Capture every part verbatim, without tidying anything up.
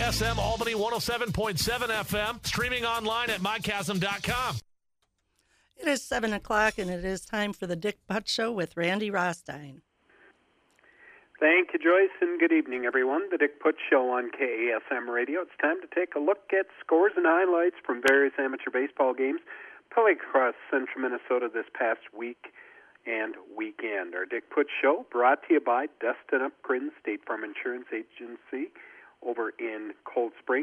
S M Albany one oh seven point seven F M, streaming online at my chasm dot com. It is seven o'clock, and it is time for the Dick Putt Show with Randy Rostein. Thank you, Joyce, and good evening, everyone. The Dick Putt Show on K A S M Radio. It's time to take a look at scores and highlights from various amateur baseball games played across central Minnesota this past week and weekend. Our Dick Putt Show brought to you by Dustin Upgren State Farm Insurance Agency over in Cold Spring,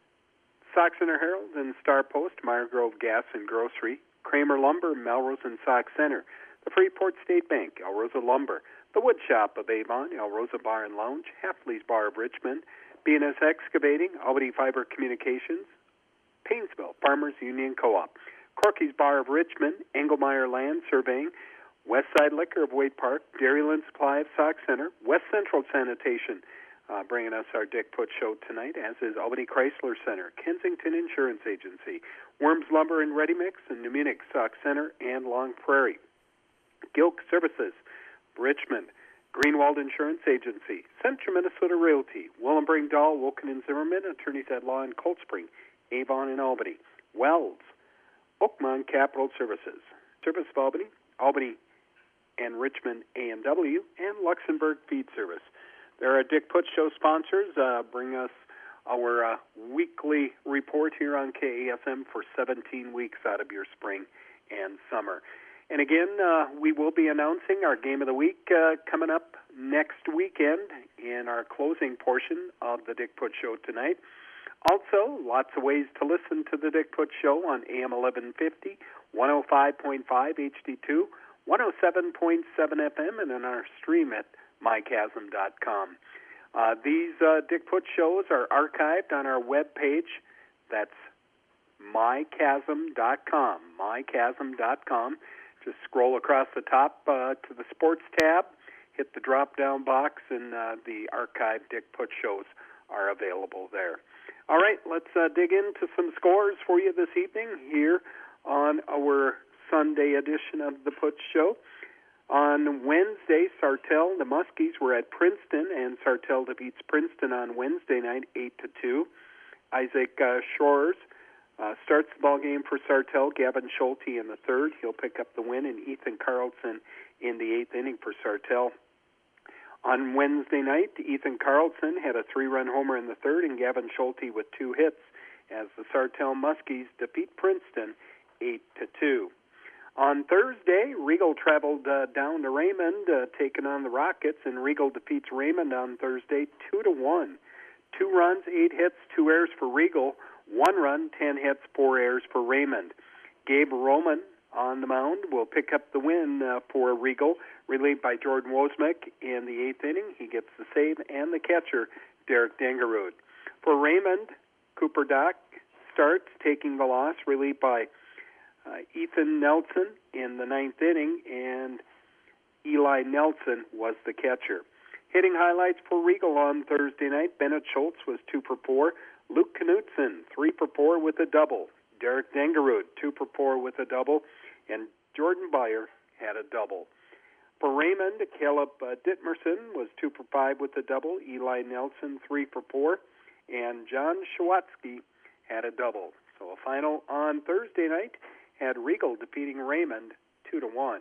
Sox Center Herald and Star Post, Meyer Grove Gas and Grocery, Kramer Lumber, Melrose and Sox Center, the Freeport State Bank, El Rosa Lumber, the Wood Shop of Avon, El Rosa Bar and Lounge, Hafley's Bar of Richmond, B and S Excavating, Albany Fiber Communications, Painesville Farmers Union Co-op, Corky's Bar of Richmond, Engelmeyer Land Surveying, Westside Liquor of Wade Park, Dairyland Supply of Sox Center, West Central Sanitation, uh, bringing us our Dick Putt Show tonight, as is Albany Chrysler Center, Kensington Insurance Agency, Worms Lumber and Ready Mix, and New Munich Sox Center and Long Prairie, Gilk Services, Richmond, Greenwald Insurance Agency, Central Minnesota Realty, Willenbring Dahl, Wilken and Zimmerman, Attorneys at Law in Cold Spring, Avon and Albany, Wells, Oakmont Capital Services, Service of Albany, Albany and Richmond A and W, and Luxembourg Feed Service. There are Dick Putt Show sponsors. Uh, bring us our uh, weekly report here on K A S M for seventeen weeks out of your spring and summer. And again, uh, we will be announcing our Game of the Week uh, coming up next weekend in our closing portion of the Dick Putt Show tonight. Also, lots of ways to listen to the Dick Putt Show on A M eleven fifty, one oh five point five H D two, one oh seven point seven F M, and on our stream at my chasm dot com. Uh, these uh, Dick Putt shows are archived on our webpage. That's my chasm dot com, my chasm dot com. Just scroll across the top uh, to the sports tab, hit the drop-down box, and uh, the archived Dick Putt shows are available there. All right, let's uh, dig into some scores for you this evening here on our Sunday edition of the Putt Show. On Wednesday, Sartell, the Muskies were at Princeton, and Sartell defeats Princeton on Wednesday night, eight to two. Isaac uh, Shores uh, starts the ball game for Sartell. Gavin Schulte in the third. He'll pick up the win, and Ethan Carlson in the eighth inning for Sartell. On Wednesday night, Ethan Carlson had a three-run homer in the third, and Gavin Schulte with two hits as the Sartell Muskies defeat Princeton eight to two. On Thursday, Regal traveled uh, down to Raymond, uh, taking on the Rockets, and Regal defeats Raymond on Thursday two to one. Two runs, eight hits, two errors for Regal. One run, ten hits, four errors for Raymond. Gabe Roman on the mound will pick up the win uh, for Regal, relieved by Jordan Wozniak in the eighth inning. He gets the save, and the catcher, Derek Dangerud. For Raymond, Cooper Dock starts, taking the loss, relieved by Uh, Ethan Nelson in the ninth inning, and Eli Nelson was the catcher. Hitting highlights for Regal on Thursday night, Bennett Schultz was two for four. Luke Knutson, three for four with a double. Derek Dangerud, two for four with a double. And Jordan Byer had a double. For Raymond, Caleb uh, Dittmerson was two for five with a double. Eli Nelson, three for four. And John Shawatsky had a double. So a final on Thursday night had Regal defeating Raymond two to one.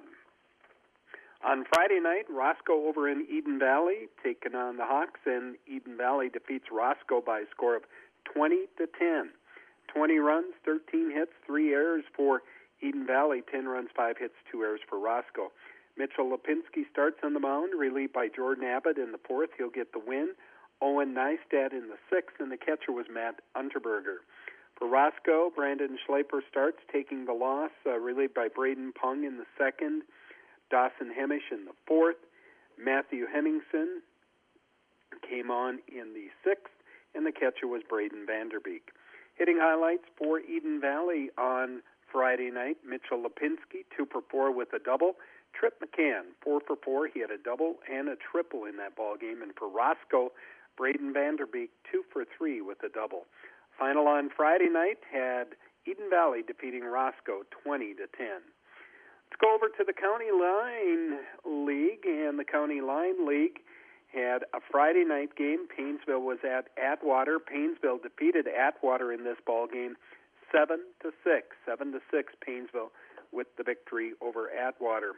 On Friday night, Roscoe over in Eden Valley taking on the Hawks, and Eden Valley defeats Roscoe by a score of twenty to ten. twenty runs, thirteen hits, three errors for Eden Valley, ten runs, five hits, two errors for Roscoe. Mitchell Lipinski starts on the mound, relieved by Jordan Abbott in the fourth. He'll get the win. Owen Neistat in the sixth, and the catcher was Matt Unterberger. For Roscoe, Brandon Schleiper starts, taking the loss, uh, relieved by Braden Pung in the second, Dawson Hemish in the fourth. Matthew Hemmingson came on in the sixth, and the catcher was Braden Vanderbeek. Hitting highlights for Eden Valley on Friday night, Mitchell Lipinski, two for four with a double. Trip McCann, four for four. He had a double and a triple in that ball game. And for Roscoe, Braden Vanderbeek, two for three with a double. Final on Friday night had Eden Valley defeating Roscoe twenty to ten. Let's go over to the County Line League, and the County Line League had a Friday night game. Painesville was at Atwater. Painesville defeated Atwater in this ball game seven to six. Seven to six. Painesville with the victory over Atwater.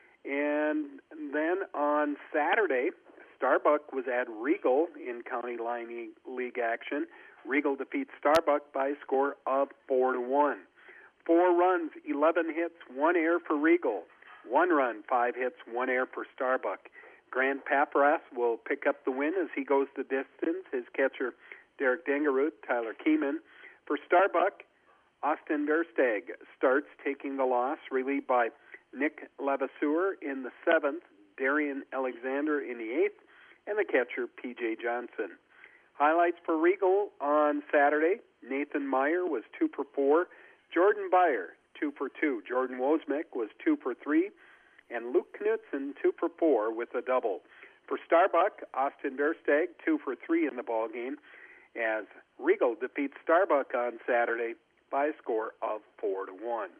And then on Saturday, Starbuck was at Regal in County Line League action. Regal defeats Starbuck by a score of four to one. Four runs, eleven hits, one error for Regal. One run, five hits, one error for Starbuck. Grant Paparas will pick up the win as he goes the distance. His catcher, Derek Dangerud, Tyler Keeman. For Starbuck, Austin Versteg starts taking the loss, relieved by Nick Levasseur in the seventh, Darian Alexander in the eighth, and the catcher, P J Johnson. Highlights for Regal on Saturday. Nathan Meyer was two for four. Jordan Byer, two for two. Jordan Wozmiak was two for three. And Luke Knudsen, two for four with a double. For Starbuck, Austin Versteg, two for three in the ballgame, as Regal defeats Starbuck on Saturday by a score of four to one.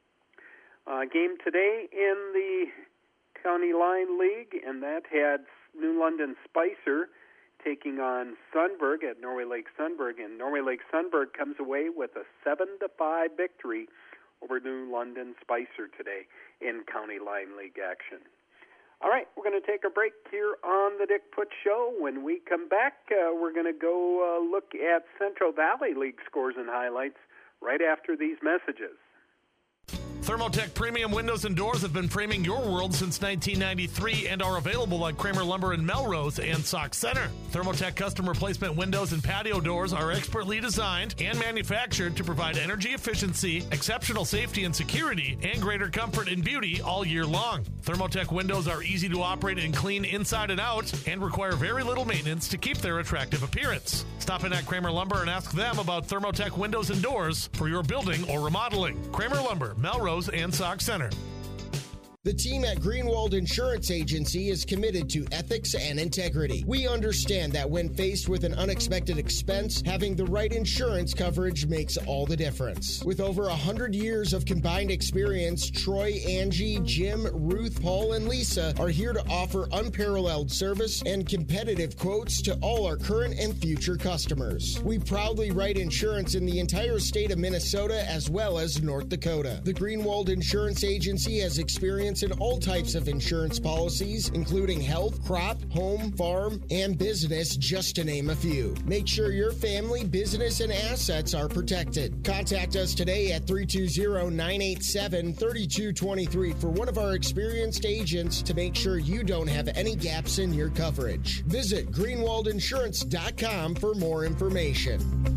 Uh, game today in the County Line League, and that had New London Spicer taking on Sunburg at Norway Lake Sunburg, and Norway Lake Sunburg comes away with a seven to five victory over New London Spicer today in County Line League action. All right, we're going to take a break here on the Dick Putz Show. When we come back, uh, we're going to go uh, look at Central Valley League scores and highlights right after these messages. Thermotech Premium Windows and Doors have been framing your world since nineteen ninety-three and are available at Kramer Lumber in Melrose and Sauk Center. Thermotech custom replacement windows and patio doors are expertly designed and manufactured to provide energy efficiency, exceptional safety and security, and greater comfort and beauty all year long. Thermotech windows are easy to operate and clean inside and out and require very little maintenance to keep their attractive appearance. Stop in at Kramer Lumber and ask them about Thermotech windows and doors for your building or remodeling. Kramer Lumber, Melrose and Sauk Center. The team at Greenwald Insurance Agency is committed to ethics and integrity. We understand that when faced with an unexpected expense, having the right insurance coverage makes all the difference. With over one hundred years of combined experience, Troy, Angie, Jim, Ruth, Paul, and Lisa are here to offer unparalleled service and competitive quotes to all our current and future customers. We proudly write insurance in the entire state of Minnesota as well as North Dakota. The Greenwald Insurance Agency has experienced in all types of insurance policies, including health, crop, home, farm, and business, just to name a few. Make sure your family, business, and assets are protected. Contact us today at three two zero, nine eight seven, three two two three for one of our experienced agents to make sure you don't have any gaps in your coverage. Visit greenwald insurance dot com for more information.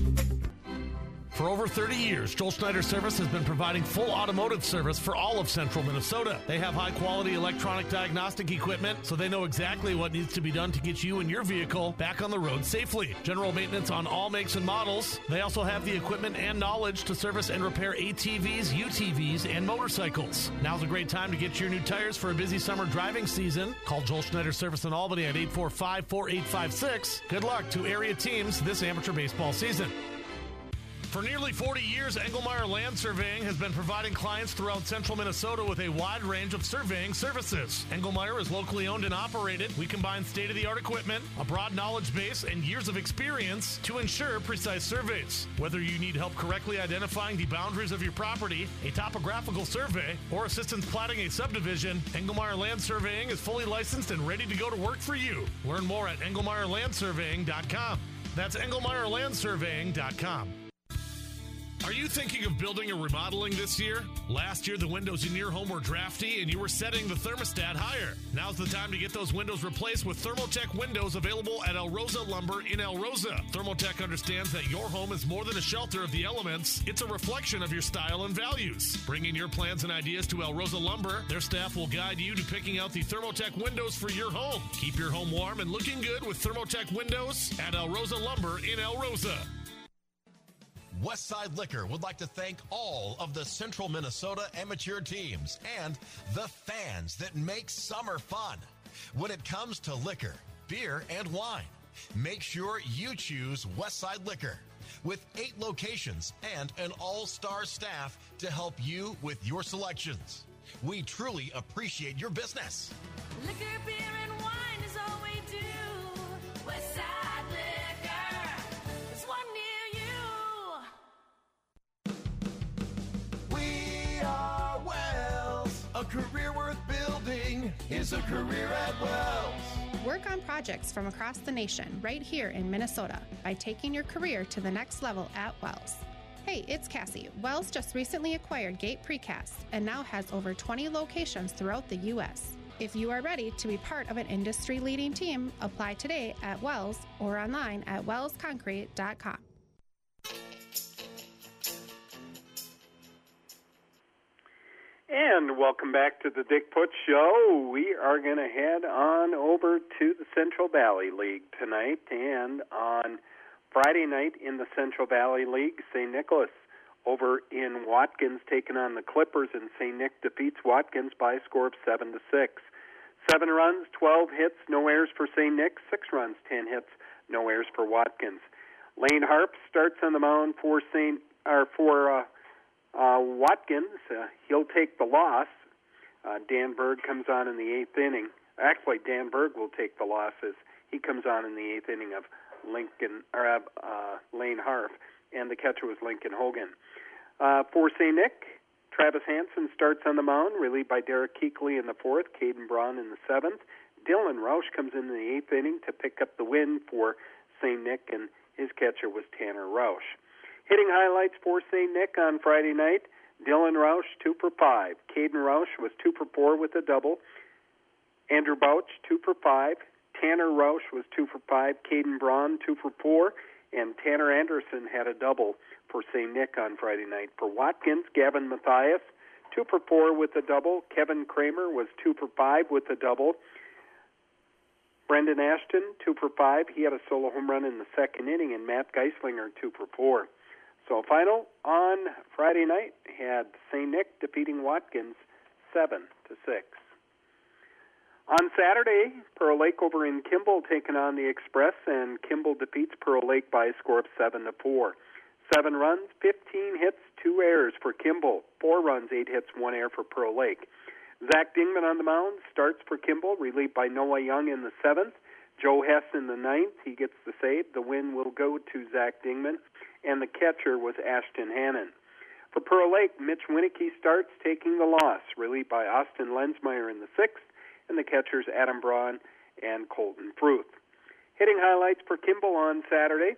For over thirty years, Joel Schneider Service has been providing full automotive service for all of central Minnesota. They have high-quality electronic diagnostic equipment, so they know exactly what needs to be done to get you and your vehicle back on the road safely. General maintenance on all makes and models. They also have the equipment and knowledge to service and repair A T Vs, U T Vs, and motorcycles. Now's a great time to get your new tires for a busy summer driving season. Call Joel Schneider Service in Albany at eight four five, four eight five six. Good luck to area teams this amateur baseball season. For nearly forty years, Engelmeyer Land Surveying has been providing clients throughout central Minnesota with a wide range of surveying services. Engelmeyer is locally owned and operated. We combine state-of-the-art equipment, a broad knowledge base, and years of experience to ensure precise surveys. Whether you need help correctly identifying the boundaries of your property, a topographical survey, or assistance platting a subdivision, Engelmeyer Land Surveying is fully licensed and ready to go to work for you. Learn more at engelmeyer land surveying dot com. That's engelmeyer land surveying dot com. Are you thinking of building or remodeling this year? Last year, the windows in your home were drafty and you were setting the thermostat higher. Now's the time to get those windows replaced with Thermotech windows available at El Rosa Lumber in El Rosa. Thermotech understands that your home is more than a shelter of the elements. It's a reflection of your style and values. Bring in your plans and ideas to El Rosa Lumber. Their staff will guide you to picking out the Thermotech windows for your home. Keep your home warm and looking good with Thermotech windows at El Rosa Lumber in El Rosa. Westside Liquor would like to thank all of the Central Minnesota amateur teams and the fans that make summer fun. When it comes to liquor, beer, and wine, make sure you choose Westside Liquor. With eight locations and an all-star staff to help you with your selections. We truly appreciate your business. Liquor, beer, and wine is all we do. is a career at Wells. Work on projects from across the nation right here in Minnesota by taking your career to the next level at Wells. Hey, it's Cassie. Wells just recently acquired Gate Precast and now has over twenty locations throughout the U S. If you are ready to be part of an industry-leading team, apply today at Wells or online at wells concrete dot com. And welcome back to the Dick Putz Show. We are going to head on over to the Central Valley League tonight. And on Friday night in the Central Valley League, Saint Nicholas over in Watkins taking on the Clippers, and Saint Nick defeats Watkins by a score of seven to six. Seven runs, twelve hits, no errors for Saint Nick. Six runs, ten hits, no errors for Watkins. Lane Harp starts on the mound for Saint or for uh, uh, Watkins. Uh, he'll take the loss. Uh, Dan Berg comes on in the eighth inning. Actually, Dan Berg will take the loss as he comes on in the eighth inning of Lincoln or uh, Lane Harp, and the catcher was Lincoln Hogan. Uh, for Saint Nick, Travis Hansen starts on the mound, relieved by Derek Keekley in the fourth, Caden Braun in the seventh. Dylan Roush comes in the eighth inning to pick up the win for Saint Nick, and his catcher was Tanner Roush. Hitting highlights for Saint Nick on Friday night, Dylan Roush, two for five. Caden Roush was two for four with a double. Andrew Bouch, two for five. Tanner Roush was two for five. Caden Braun, two for four. And Tanner Anderson had a double for Saint Nick on Friday night. For Watkins, Gavin Mathias, two for four with a double. Kevin Kramer was two for five with a double. Brendan Ashton, two for five. He had a solo home run in the second inning, and Matt Geislinger, two for four. So final on Friday night had Saint Nick defeating Watkins seven to six. On Saturday, Pearl Lake over in Kimball taking on the Express, and Kimball defeats Pearl Lake by a score of seven to four. Seven runs, fifteen hits, two errors for Kimball. Four runs, eight hits, one error for Pearl Lake. Zach Dingman on the mound starts for Kimball, relieved by Noah Young in the seventh. Joe Hess in the ninth. He gets the save. The win will go to Zach Dingman, and the catcher was Ashton Hannon. For Pearl Lake, Mitch Winicky starts, taking the loss, relieved by Austin Lensmeyer in the sixth, and the catchers Adam Braun and Colton Fruth. Hitting highlights for Kimball on Saturday,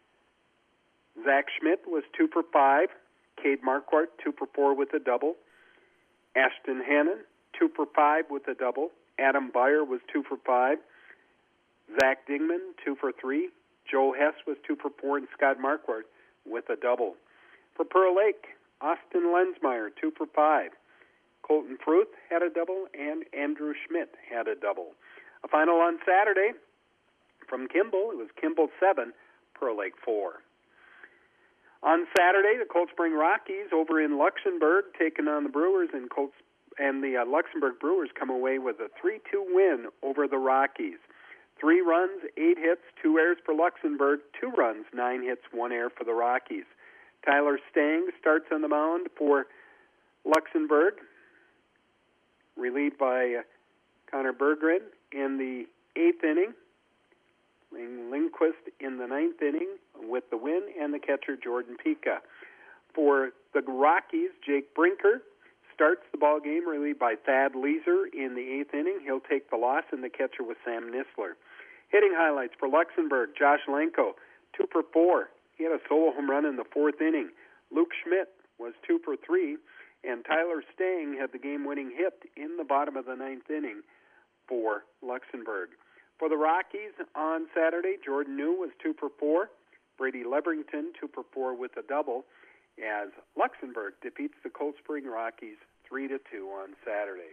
Zach Schmidt was two for five. Cade Marquardt, two for four with a double. Ashton Hannon, two for five with a double. Adam Byer was two for five. Zach Dingman, two for three. Joe Hess was two for four, and Scott Marquardt with a double. For Pearl Lake, Austin Lensmeyer, two for five. Colton Fruth had a double, and Andrew Schmidt had a double. A final on Saturday from Kimball. It was Kimball seven, Pearl Lake four. On Saturday, the Cold Spring Rockies over in Luxembourg taking on the Brewers, and Cold, and the uh, Luxembourg Brewers come away with a three two win over the Rockies. Three runs, eight hits, two errors for Luxembourg, two runs, nine hits, one error for the Rockies. Tyler Stang starts on the mound for Luxembourg, relieved by uh, Connor Berggren in the eighth inning. Lindquist in the ninth inning with the win, and the catcher Jordan Pica. For the Rockies, Jake Brinker starts the ball game, relieved by Thad Leeser in the eighth inning. He'll take the loss, and the catcher was Sam Nisler. Hitting highlights for Luxembourg, Josh Lenko, two for four. He had a solo home run in the fourth inning. Luke Schmidt was two for three, and Tyler Stang had the game-winning hit in the bottom of the ninth inning for Luxembourg. For the Rockies on Saturday, Jordan New was two for four. Brady Leverington, two for four with a double, as Luxembourg defeats the Cold Spring Rockies three to two on Saturday.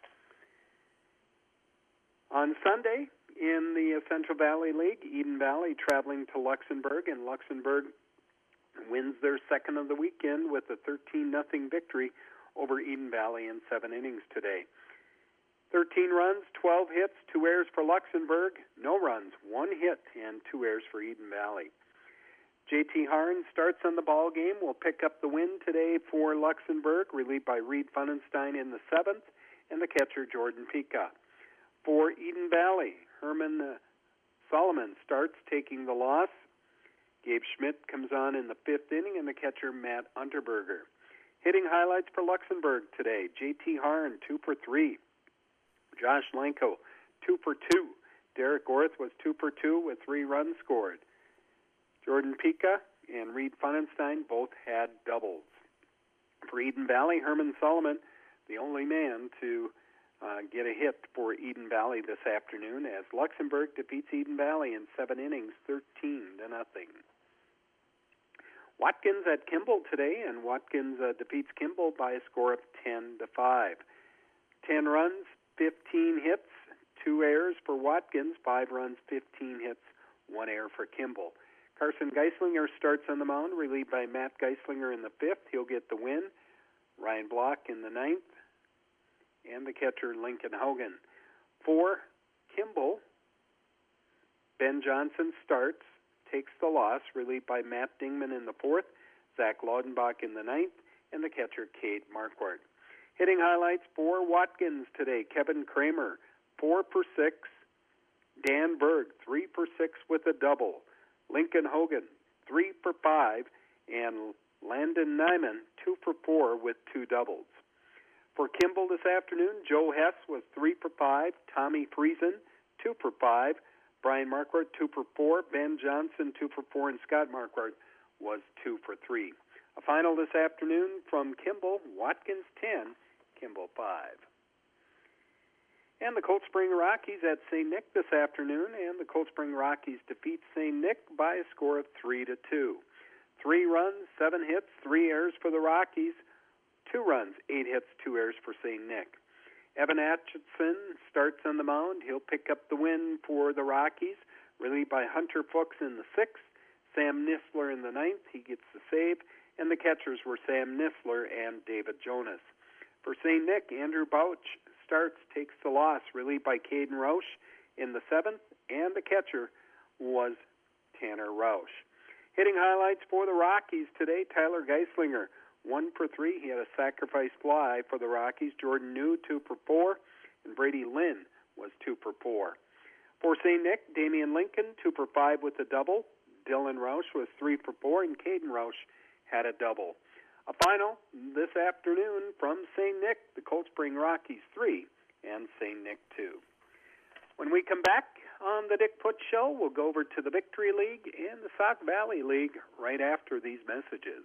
On Sunday, in the Central Valley League, Eden Valley traveling to Luxembourg, and Luxembourg wins their second of the weekend with a thirteen nothing victory over Eden Valley in seven innings today. thirteen runs, twelve hits, two errors for Luxembourg, no runs, one hit, and two errors for Eden Valley. J T Harn starts on the ball game, will pick up the win today for Luxembourg, relieved by Reed Funenstein in the seventh, and the catcher Jordan Pica. For Eden Valley, Herman uh, Solomon starts, taking the loss. Gabe Schmidt comes on in the fifth inning, and the catcher Matt Unterberger. Hitting highlights for Luxembourg today, J T Harn, two for three. Josh Lenko, two for two. Derek Orth was two for two with three runs scored. Jordan Pika and Reed Funenstein both had doubles. For Eden Valley, Herman Solomon, the only man to uh, get a hit for Eden Valley this afternoon, as Luxembourg defeats Eden Valley in seven innings, thirteen to nothing. Watkins at Kimball today, and Watkins uh, defeats Kimball by a score of ten to five. ten runs, fifteen hits, two errors for Watkins, five runs, fifteen hits, one error for Kimball. Carson Geislinger starts on the mound, relieved by Matt Geislinger in the fifth. He'll get the win. Ryan Block in the ninth, and the catcher Lincoln Hogan. For Kimball, Ben Johnson starts, takes the loss, relieved by Matt Dingman in the fourth, Zach Laudenbach in the ninth, and the catcher Cade Marquardt. Hitting highlights for Watkins today: Kevin Kramer, four for six. Dan Berg, three for six with a double. Lincoln Hogan, three for five. And Landon Nyman, two for four with two doubles. For Kimball this afternoon, Joe Hess was three for five. Tommy Friesen, two for five. Brian Marquardt, two for four. Ben Johnson, two for four. And Scott Marquardt was two for three. A final this afternoon from Kimball: Watkins ten, Kimball five. And the Cold Spring Rockies at Saint Nick this afternoon, and the Cold Spring Rockies defeat Saint Nick by a score of three to two. Three runs, seven hits, three errors for the Rockies. Two runs, eight hits, two errors for Saint Nick. Evan Atchison starts on the mound. He'll pick up the win for the Rockies, relieved by Hunter Fuchs in the sixth, Sam Nisler in the ninth. He gets the save, and the catchers were Sam Nisler and David Jonas. For Saint Nick, Andrew Bouch starts, takes the loss, relieved by Caden Roush in the seventh, and the catcher was Tanner Roush. Hitting highlights for the Rockies today: Tyler Geislinger, one for three. He had a sacrifice fly for the Rockies. Jordan New, two for four, and Brady Lynn was two for four. For Saint Nick, Damian Lincoln, two for five with a double. Dylan Roush was three for four, and Caden Roush had a double. A final this afternoon from Saint Nick: the Cold Spring Rockies three and Saint Nick two. When we come back on the Dick Putz Show, we'll go over to the Victory League and the Sauk Valley League right after these messages.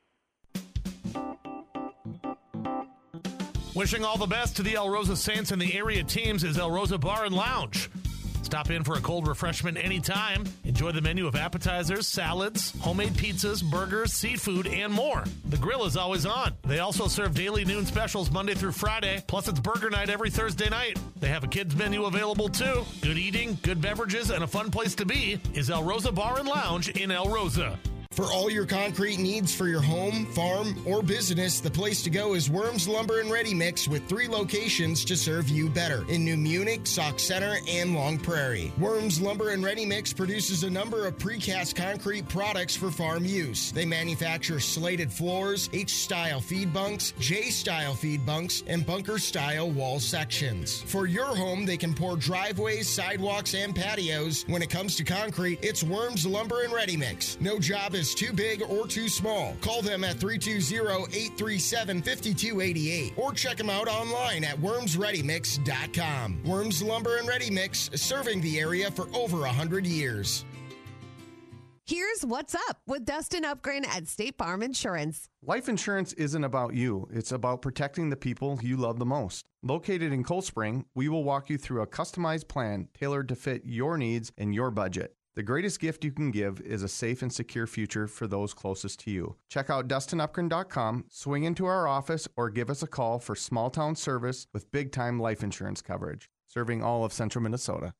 Wishing all the best to the El Rosa Saints and the area teams is El Rosa Bar and Lounge. Stop in for a cold refreshment anytime. Enjoy the menu of appetizers, salads, homemade pizzas, burgers, seafood, and more. The grill is always on. They also serve daily noon specials Monday through Friday, plus it's burger night every Thursday night. They have a kids menu available too. Good eating, good beverages, and a fun place to be is El Rosa Bar and Lounge in El Rosa. For all your concrete needs for your home, farm, or business, the place to go is Worms Lumber and Ready Mix, with three locations to serve you better in New Munich, Sauk Center, and Long Prairie. Worms Lumber and Ready Mix produces a number of precast concrete products for farm use. They manufacture slated floors, H-style feed bunks, J-style feed bunks, and bunker-style wall sections. For your home, they can pour driveways, sidewalks, and patios. When it comes to concrete, it's Worms Lumber and Ready Mix. No job is too big or too small. Call them at three two zero, eight three seven, five two eight eight or check them out online at worms ready mix dot com. Worms Lumber and Ready Mix, serving the area for over one hundred years. Here's what's up with Dustin Upgren at State Farm Insurance. Life insurance isn't about you. It's about protecting the people you love the most. Located in Cold Spring, we will walk you through a customized plan tailored to fit your needs and your budget. The greatest gift you can give is a safe and secure future for those closest to you. Check out dustin upgren dot com, swing into our office, or give us a call for small town service with big-time life insurance coverage. Serving all of central Minnesota.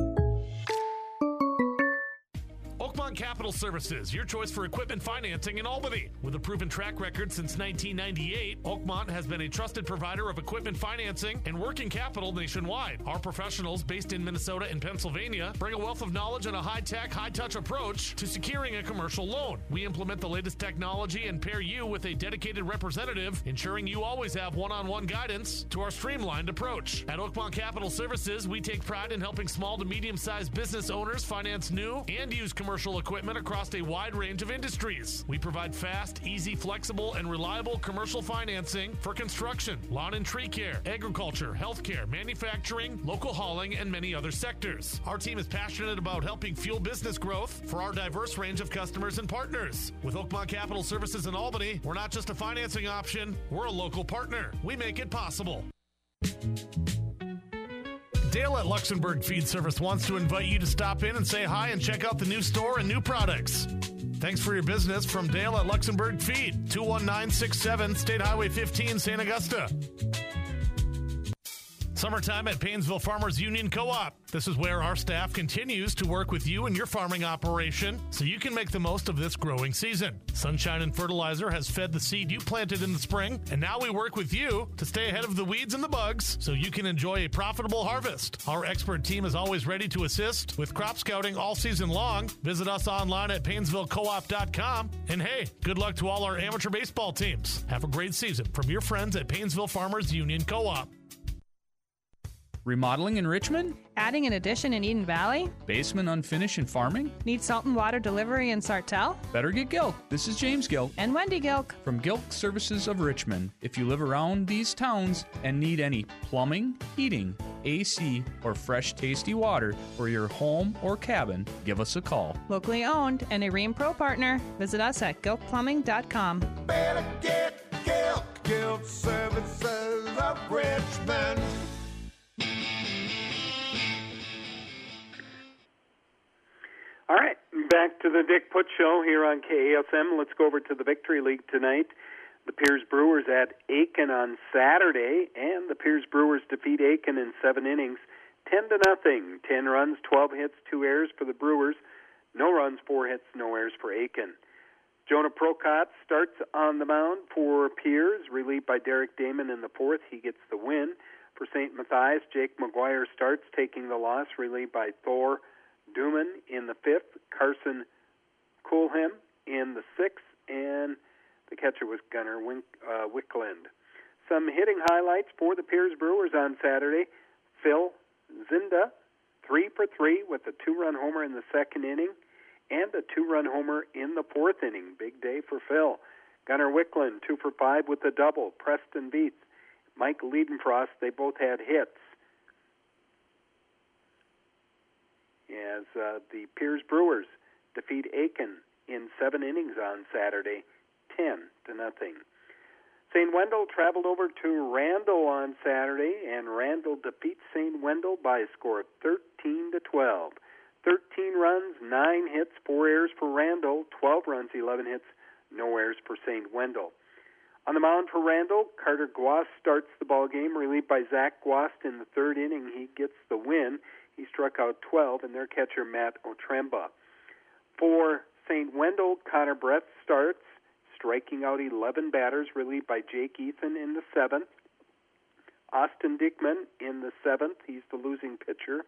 Oakmont Capital Services, your choice for equipment financing in Albany. With a proven track record since nineteen ninety-eight, Oakmont has been a trusted provider of equipment financing and working capital nationwide. Our professionals, based in Minnesota and Pennsylvania, bring a wealth of knowledge and a high-tech, high-touch approach to securing a commercial loan. We implement the latest technology and pair you with a dedicated representative, ensuring you always have one-on-one guidance to our streamlined approach. At Oakmont Capital Services, we take pride in helping small to medium-sized business owners finance new and used commercial equipment equipment across a wide range of industries. We provide fast, easy, flexible, and reliable commercial financing for construction, lawn and tree care, agriculture, healthcare, manufacturing, local hauling, and many other sectors. Our team is passionate about helping fuel business growth for our diverse range of customers and partners. With Oakmont Capital Services in Albany, we're not just a financing option, we're a local partner. We make it possible. Dale at Luxembourg Feed Service wants to invite you to stop in and say hi and check out the new store and new products. Thanks for your business from Dale at Luxembourg Feed, two one nine six seven State Highway fifteen, Saint Augusta. Summertime at Paynesville Farmers Union Co-op. This is where our staff continues to work with you and your farming operation so you can make the most of this growing season. Sunshine and Fertilizer has fed the seed you planted in the spring, and now we work with you to stay ahead of the weeds and the bugs so you can enjoy a profitable harvest. Our expert team is always ready to assist with crop scouting all season long. Visit us online at paynesville co op dot com. And hey, good luck to all our amateur baseball teams. Have a great season from your friends at Paynesville Farmers Union Co-op. Remodeling in Richmond? Adding an addition in Eden Valley? Basement unfinished in Farming? Need salt and water delivery in Sartell? Better get Gilk. This is James Gilk. And Wendy Gilk. From Gilk Services of Richmond. If you live around these towns and need any plumbing, heating, A C, or fresh, tasty water for your home or cabin, give us a call. Locally owned and a Ream Pro partner. Visit us at gilk plumbing dot com. Better get Gilk. Gilk Services of Richmond. All right, back to the Dick Putz Show here on K A S M. Let's go over to the Victory League tonight. The Piers Brewers at Aiken on Saturday, and the Piers Brewers defeat Aiken in seven innings, ten to nothing. Ten runs, twelve hits, two errors for the Brewers. No runs, four hits, no errors for Aiken. Jonah Procott starts on the mound for Piers, relieved by Derek Damon in the fourth. He gets the win. For Saint Matthias, Jake McGuire starts, taking the loss, relieved by Thor Duman in the fifth, Carson Coolham in the sixth, and the catcher was Gunnar Wink, uh, Wickland. Some hitting highlights for the Piers Brewers on Saturday. Phil Zinda, three for three with a two-run homer in the second inning and a two-run homer in the fourth inning. Big day for Phil. Gunnar Wickland, two for five with a double. Preston Beats, Mike Liedenfrost, they both had hits. As uh, the Piers Brewers defeat Aiken in seven innings on Saturday, ten to nothing. Saint Wendell traveled over to Randall on Saturday, and Randall defeats Saint Wendell by a score of thirteen to twelve. thirteen runs, nine hits, four errors for Randall, twelve runs, eleven hits, no errors for Saint Wendell. On the mound for Randall, Carter Guast starts the ball game, relieved by Zach Guast in the third inning. He gets the win. He struck out twelve, and their catcher, Matt Otremba. For Saint Wendell, Connor Brett starts, striking out eleven batters, relieved by Jake Ethan in the seventh. Austin Dickman in the seventh. He's the losing pitcher.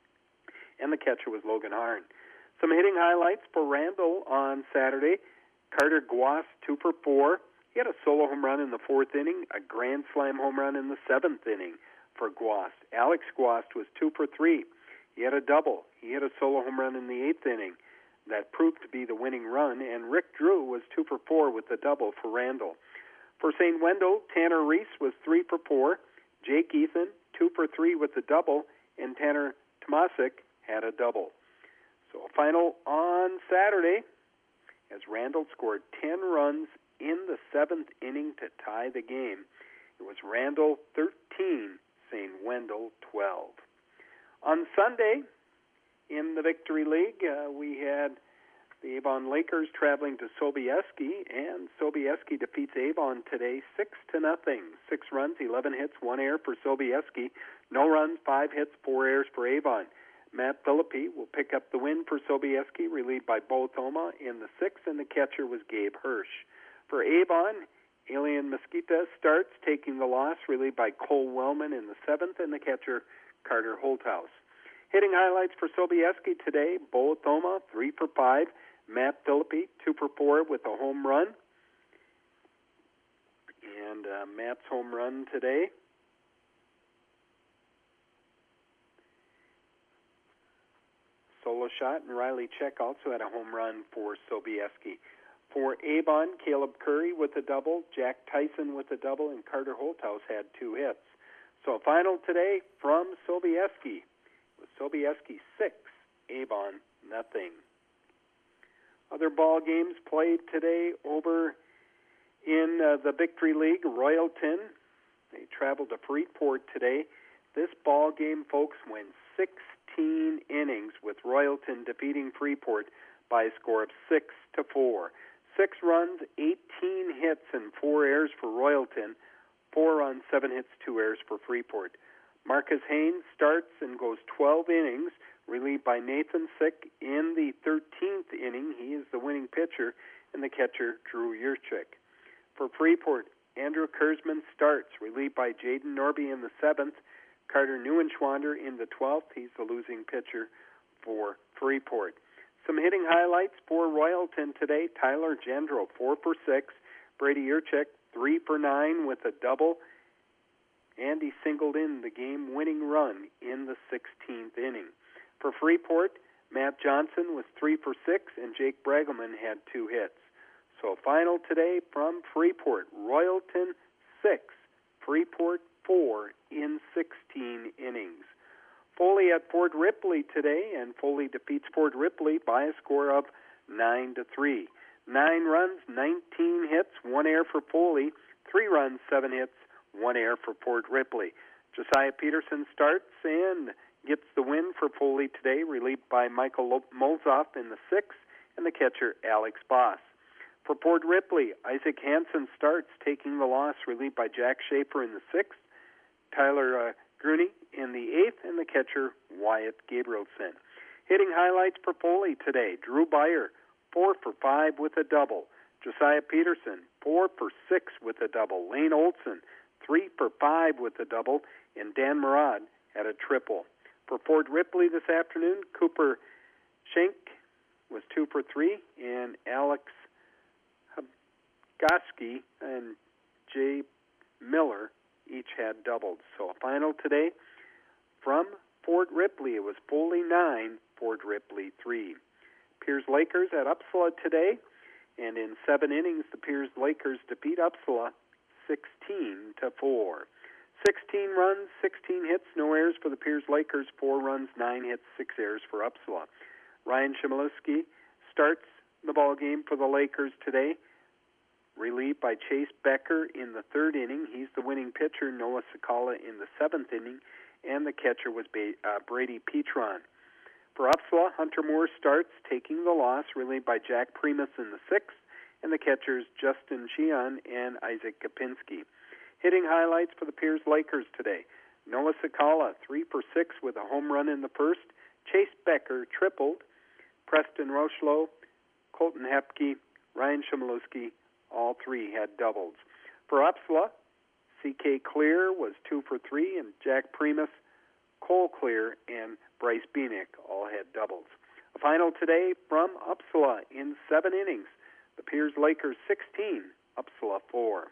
And the catcher was Logan Harn. Some hitting highlights for Randall on Saturday. Carter Guast, two for four. He had a solo home run in the fourth inning, a grand slam home run in the seventh inning for Guast. Alex Guast was two for three. He had a double. He hit a solo home run in the eighth inning. That proved to be the winning run, and Rick Drew was two for four with a double for Randall. For Saint Wendell, Tanner Reese was three for four. Jake Ethan, two for three with a double, and Tanner Tomasic had a double. So a final on Saturday, as Randall scored ten runs in the seventh inning to tie the game. It was Randall thirteen, Saint Wendell twelve. On Sunday, in the Victory League, uh, we had the Avon Lakers traveling to Sobieski, and Sobieski defeats Avon today six to nothing. Six runs, eleven hits, one error for Sobieski. No runs, five hits, four errors for Avon. Matt Philippi will pick up the win for Sobieski, relieved by Bo Thoma in the sixth, and the catcher was Gabe Hirsch. For Avon, Alien Mosquita starts, taking the loss, relieved by Cole Wellman in the seventh, and the catcher Carter Holthouse. Hitting highlights for Sobieski today: Bo Thoma, three for five. Matt Philippi, two for four with a home run. And uh, Matt's home run today solo shot, and Riley Check also had a home run for Sobieski. For Avon, Caleb Curry with a double, Jack Tyson with a double, and Carter Holthouse had two hits. So final today from Sobieski was Sobieski six, Avon nothing. Other ball games played today over in uh, the Victory League. Royalton, they traveled to Freeport today. This ball game, folks, went sixteen innings with Royalton defeating Freeport by a score of six to four. Six runs, eighteen hits, and four errors for Royalton. Four runs, seven hits, two errors for Freeport. Marcus Haynes starts and goes twelve innings, relieved by Nathan Sick in the thirteenth inning. He is the winning pitcher, and the catcher, Drew Yurchik. For Freeport, Andrew Kurzman starts, relieved by Jaden Norby in the seventh. Carter Neuenschwander in the twelfth. He's the losing pitcher for Freeport. Some hitting highlights for Royalton today. Tyler Gendro, four for six. Brady Yurchik, three for nine with a double. And he singled in the game-winning run in the sixteenth inning. For Freeport, Matt Johnson was three for six, and Jake Bragelman had two hits. So final today from Freeport, Royalton six, Freeport four in sixteen innings. Foley at Fort Ripley today, and Foley defeats Fort Ripley by a score of nine to three. Nine runs, nineteen hits, one error for Foley. Three runs, seven hits, one error for Fort Ripley. Josiah Peterson starts and gets the win for Foley today, relieved by Michael Molzoff in the sixth, and the catcher Alex Boss. For Fort Ripley, Isaac Hansen starts, taking the loss, relieved by Jack Schaefer in the sixth, Tyler uh, Gruney in the eighth, and the catcher Wyatt Gabrielson. Hitting highlights for Foley today: Drew Byer, four for five with a double. Josiah Peterson, four for six with a double. Lane Olson, three for five with a double, and Dan Murad had a triple. For Fort Ripley this afternoon, Cooper Schenk was two for three, and Alex Goski and Jay Miller each had doubled. So a final today from Fort Ripley. It was Foley nine, Fort Ripley three. Piers Lakers at Upsala today, and in seven innings, the Piers Lakers defeat Upsala sixteen to four. sixteen runs, sixteen hits, no errors for the Piers Lakers. Four runs, nine hits, six errors for Upsala. Ryan Chmielewski starts the ball game for the Lakers today, relieved by Chase Becker in the third inning. He's the winning pitcher. Noah Sakala in the seventh inning, and the catcher was uh, Brady Petron. For Upsala, Hunter Moore starts, taking the loss, relieved by Jack Primus in the sixth, and the catchers Justin Sheehan and Isaac Kapinski. Hitting highlights for the Piers Lakers today: Noah Sakala, three for six with a home run in the first. Chase Becker tripled. Preston Rocheleau, Colton Hepke, Ryan Chmielewski, all three had doubles. For Upsala, C K Clear was two for three, and Jack Primus, Cole Clear, and Bryce Beanick all had doubles. A final today from Upsala in seven innings. The Piers Lakers sixteen, Upsala four.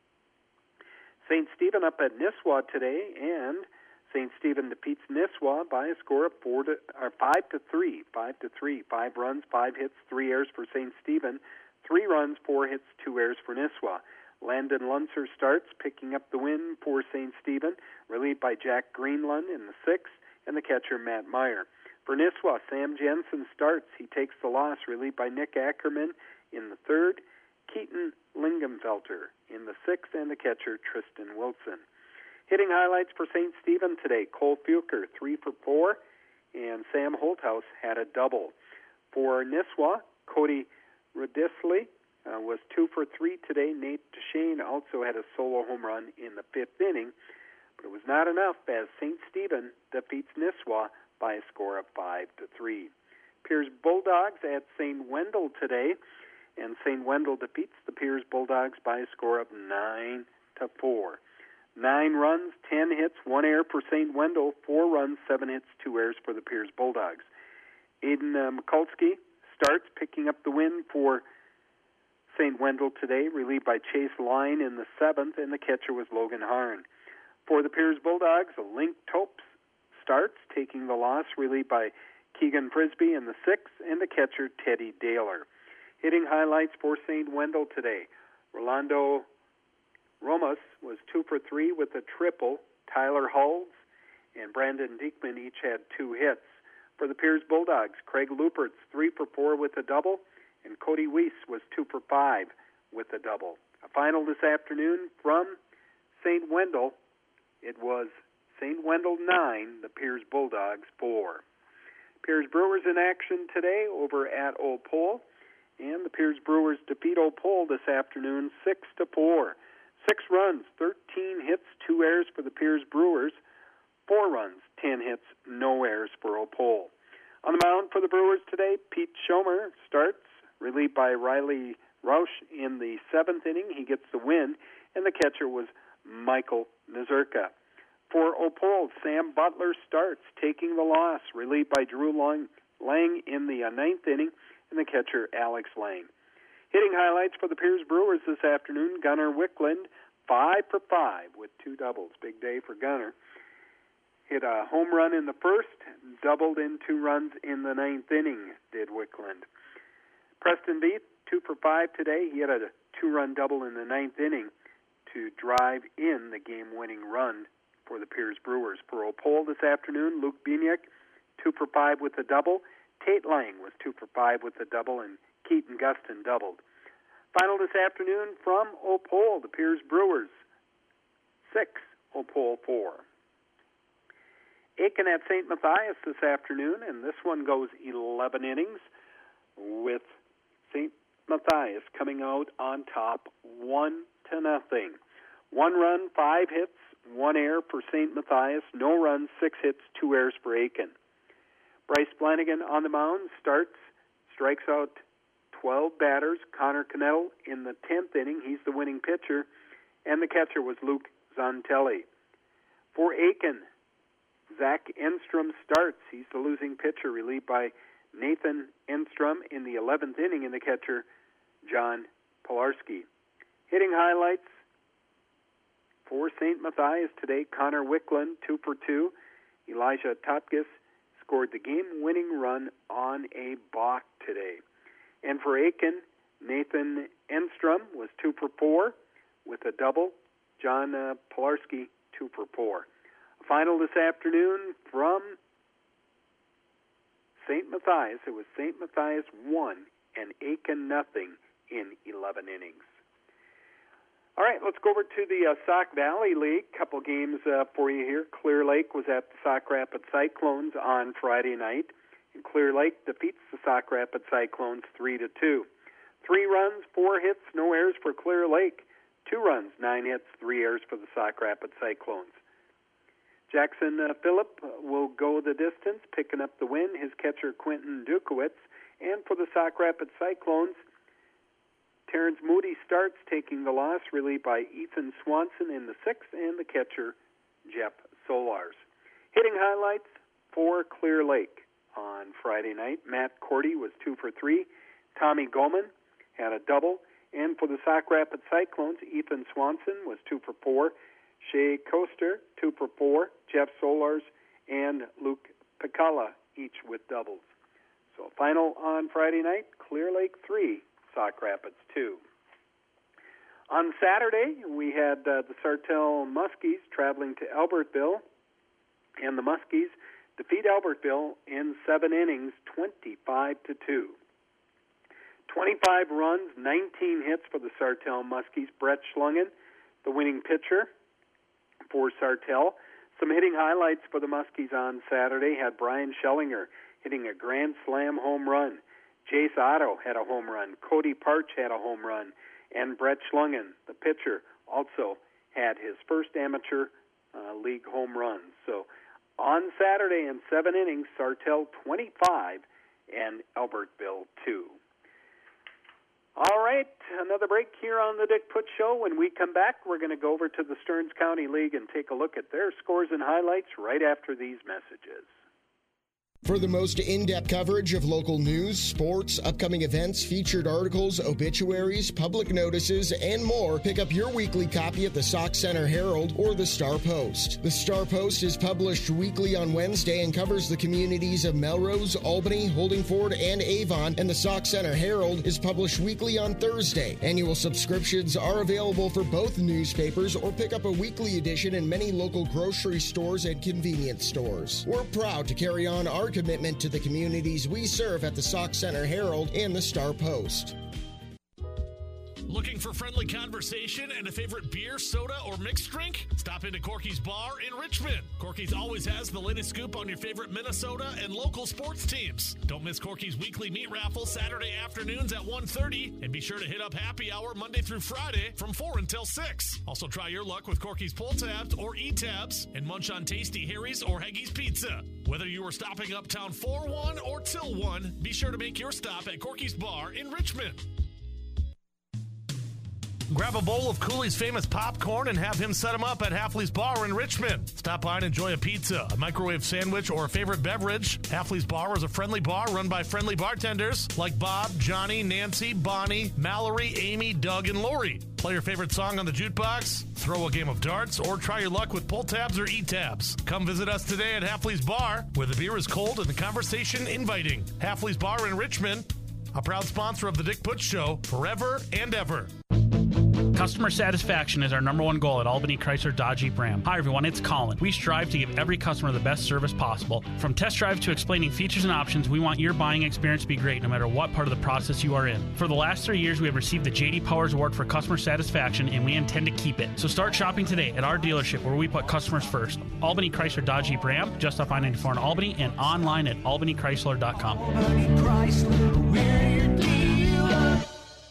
Saint Stephen up at Nisswa today, and Saint Stephen defeats Nisswa by a score of four to or five to three. Five to three. Five runs, five hits, three errors for Saint Stephen. Three runs, four hits, two errors for Nisswa. Landon Lunser starts, picking up the win for Saint Stephen, relieved by Jack Greenlund in the sixth, and the catcher Matt Meyer. For Nisswa, Sam Jensen starts. He takes the loss, relieved by Nick Ackerman in the third, Keaton Lingenfelter in the sixth, and the catcher Tristan Wilson. Hitting highlights for Saint Stephen today: Cole Fuker, three for four, and Sam Holthouse had a double. For Nisswa, Cody Redisley uh, was two for three today. Nate Duchesne also had a solo home run in the fifth inning, but it was not enough as Saint Stephen defeats Nisswa by a score of five to three. Piers Bulldogs at Saint Wendell today, and Saint Wendell defeats the Piers Bulldogs by a score of nine to four. Nine runs, ten hits, one error for Saint Wendell. Four runs, seven hits, two errors for the Piers Bulldogs. Aiden uh, Mikulski starts, picking up the win for Saint Wendell today, relieved by Chase Line in the seventh, and the catcher was Logan Harn. For the Piers Bulldogs, Link Topes starts, taking the loss, relieved by Keegan Frisbee in the sixth, and the catcher, Teddy Daler. Hitting highlights for Saint Wendel today. Rolando Romas was two for three with a triple. Tyler Hulls and Brandon Diekman each had two hits. For the Piers Bulldogs, Craig Lupertz three for four with a double, and Cody Weiss was two for five with a double. A final this afternoon from Saint Wendel. It was Saint Wendel nine, the Piers Bulldogs four. Piers Brewers in action today over at Old Pole, and the Piers Brewers defeat Old Pole this afternoon six to four. Six runs, thirteen hits, two errors for the Piers Brewers. Four runs, ten hits, no errors for Old Pole. On the mound for the Brewers today, Pete Schomer starts, relieved by Riley Rausch in the seventh inning. He gets the win, and the catcher was Michael Nazirka. For Old Pole, Sam Butler starts, taking the loss, relieved by Drew Lang, Lang in the ninth inning, and the catcher Alex Lang. Hitting highlights for the Piers Brewers this afternoon, Gunnar Wickland, five for five with two doubles. Big day for Gunnar. Hit a home run in the first, doubled in two runs in the ninth inning, did Wickland. Preston Beath, two for five today. He had a two-run double in the ninth inning to drive in the game-winning run for the Piers Brewers. For Old Pole this afternoon, Luke Bieniek, two for five with a double. Tate Lang was two for five with a double, and Keaton Gustin doubled. Final this afternoon from Old Pole, the Piers Brewers, six, Old Pole four. Aiken at Saint Matthias this afternoon, and this one goes eleven innings with Saint Matthias coming out on top one to nothing. One run, five hits, one error for Saint Matthias, no runs, six hits, two errors for Aiken. Bryce Flanagan on the mound starts, strikes out twelve batters. Connor Cannell in the tenth inning, he's the winning pitcher, and the catcher was Luke Zantelli. For Aiken, Zach Enstrom starts. He's the losing pitcher, relieved by Nathan Enstrom in the eleventh inning, and the catcher, John Pilarski. Hitting highlights for Saint Matthias today, Connor Wickland, two for two. Elijah Totkus scored the game-winning run on a balk today. And for Aiken, Nathan Enstrom was two for four with a double. John uh, Pilarski, two for four. Final this afternoon from Saint Matthias. It was Saint Matthias one and Aiken nothing in eleven innings. All right, let's go over to the uh, Sauk Valley League. Couple games uh, for you here. Clear Lake was at the Sauk Rapid Cyclones on Friday night, and Clear Lake defeats the Sauk Rapid Cyclones three to two. Three runs, four hits, no errors for Clear Lake. Two runs, nine hits, three errors for the Sauk Rapid Cyclones. Jackson uh, Phillip will go the distance, picking up the win. His catcher, Quentin Dukowitz. And for the Sauk Rapid Cyclones, Terrence Moody starts, taking the loss, relieved by Ethan Swanson in the sixth, and the catcher, Jeff Solars. Hitting highlights for Clear Lake on Friday night. Matt Cordy was two for three. Tommy Goman had a double. And for the Sauk Rapid Cyclones, Ethan Swanson was two for four. Shea Coaster, two for four. Jeff Solars and Luke Picala, each with doubles. So final on Friday night, Clear Lake three, Sauk Rapids two. On Saturday, we had uh, the Sartell Muskies traveling to Albertville, and the Muskies defeat Albertville in seven innings, twenty-five to two. twenty-five runs, nineteen hits for the Sartell Muskies. Brett Schlungen, the winning pitcher for Sartell. Some hitting highlights for the Muskies on Saturday had Brian Schellinger hitting a grand slam home run. Jace Otto had a home run. Cody Parch had a home run. And Brett Schlungen, the pitcher, also had his first amateur uh, league home run. So on Saturday in seven innings, Sartell twenty-five and Albertville two. All right, another break here on the Dick Putz Show. When we come back, we're going to go over to the Stearns County League and take a look at their scores and highlights right after these messages. For the most in-depth coverage of local news, sports, upcoming events, featured articles, obituaries, public notices, and more, pick up your weekly copy at the Sauk Centre Herald or the Star Post. The Star Post is published weekly on Wednesday and covers the communities of Melrose, Albany, Holdingford, and Avon, and the Sauk Centre Herald is published weekly on Thursday. Annual subscriptions are available for both newspapers, or pick up a weekly edition in many local grocery stores and convenience stores. We're proud to carry on our commitment to the communities we serve at the Sauk Centre Herald and the Star Post. Looking for friendly conversation and a favorite beer, soda, or mixed drink? Stop into Corky's Bar in Richmond. Corky's always has the latest scoop on your favorite Minnesota and local sports teams. Don't miss Corky's weekly meat raffle Saturday afternoons at one thirty, and be sure to hit up happy hour Monday through Friday from four until six. Also try your luck with Corky's pull tabs or e-tabs and munch on tasty Harry's or Haggie's Pizza. Whether you are stopping uptown for one or till one, be sure to make your stop at Corky's Bar in Richmond. Grab a bowl of Cooley's famous popcorn and have him set them up at Halfley's Bar in Richmond. Stop by and enjoy a pizza, a microwave sandwich, or a favorite beverage. Halfley's Bar is a friendly bar run by friendly bartenders like Bob, Johnny, Nancy, Bonnie, Mallory, Amy, Doug, and Lori. Play your favorite song on the jukebox, throw a game of darts, or try your luck with pull tabs or e-tabs. Come visit us today at Halfley's Bar, where the beer is cold and the conversation inviting. Halfley's Bar in Richmond, a proud sponsor of the Dick Putz Show, forever and ever. Customer satisfaction is our number one goal at Albany Chrysler Dodge Jeep Ram. Hi everyone, it's Colin. We strive to give every customer the best service possible. From test drive to explaining features and options, we want your buying experience to be great no matter what part of the process you are in. For the last three years, we have received the J D Powers Award for customer satisfaction, and we intend to keep it. So start shopping today at our dealership where we put customers first. Albany Chrysler Dodge Jeep Ram, just off I ninety-four in Albany, and online at albany chrysler dot com. Albany Chrysler, we're your dealer.